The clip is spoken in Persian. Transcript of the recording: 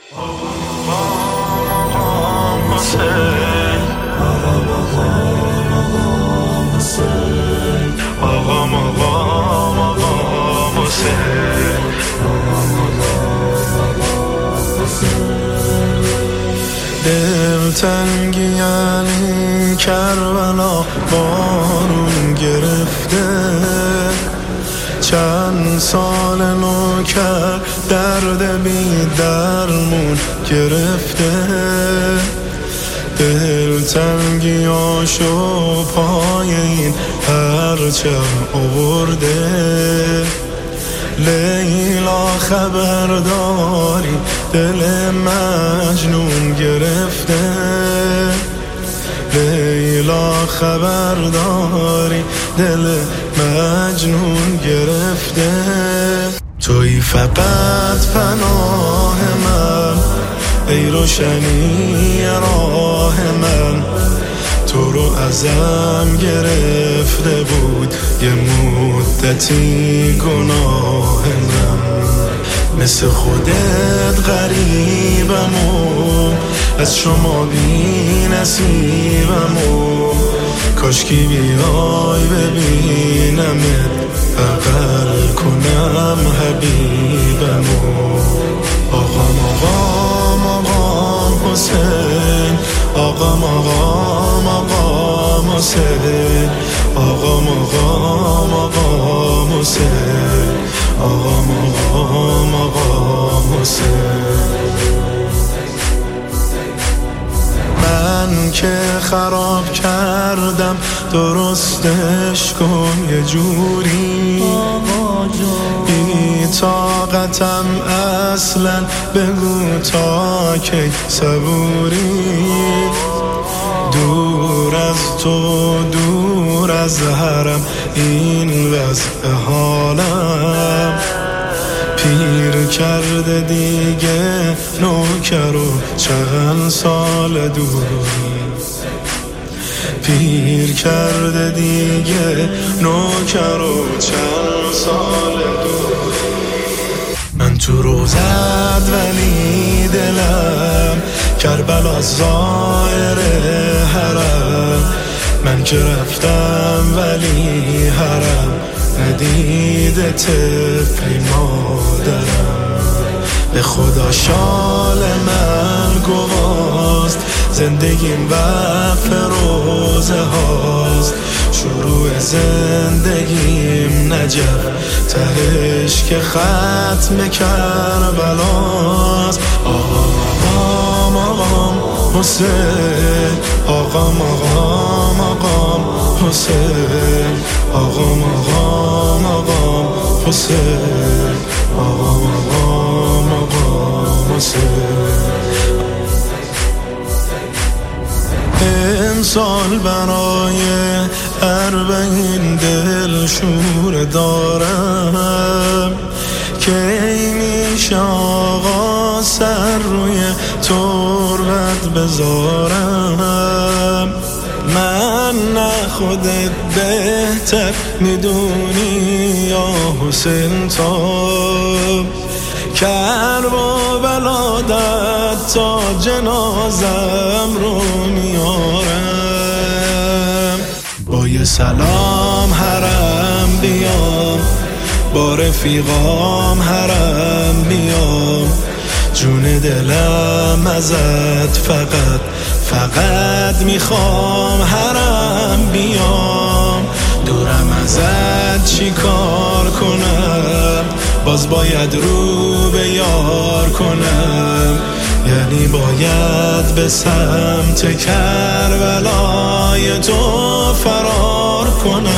دلتنگی یعنی کربلا بارون گرفته، چند سال نوکر درد بی درمون گرفته. دلتنگی آشو پای این پرچم آورده. لیلا خبرداری دل مجنون گرفته. لیلا خبرداری دل مجنون گرفته. توی فقط پناه من، ای روشنی راه من. تو رو ازم گرفته بود یه مدتی گناه من. مثل خودت غریبم و از شما بی نصیبم و کاشکی بیای ببینمت بغل کنم حبیبم و آقام آقام آقام حسین. آقام آقام آقام حسین. آقام آقام آقام حسین. آقام آقام آقام حسین. من که خراب کردم درستش کن یه جوری. بی طاقتم اصلا، بگو تا کی صبوری. دور از تو دور از حرم این وضع حالم. پیر کرده دیگه نوکر و چند سال دوری. پیر کرده دیگه نوکر و چند سال دوری. من تو روزت ولی دلم کربلا ظاهر حرم. من که رفتم ولی حرم ندیده طفلی مادرم. به خدا شال من گواست، زندگیم وقف روزه هاست. شروع زندگیم نجف، تهش که ختم کربلاست. آقام آقام حسین. آقام آقام آقام حسین. آقام آقام آقام حسین. آقام آقام آقام حسین. امسال برای 40 دلشور دارم. کی میشه آقا سر روی تربت بذارم؟ من نه خودت بهتر میدونی یا حسین تاب. کربلا داد تا جنازم رو میارم. با یه سلام حرم بیام، با رفیقام حرم بیام. جون دلم ازت فقط میخوام حرم بیام. دورم ازت چی کار کنم؟ باز باید رو به یار کنم. یعنی باید به سمت کربلای تو فرار کنم.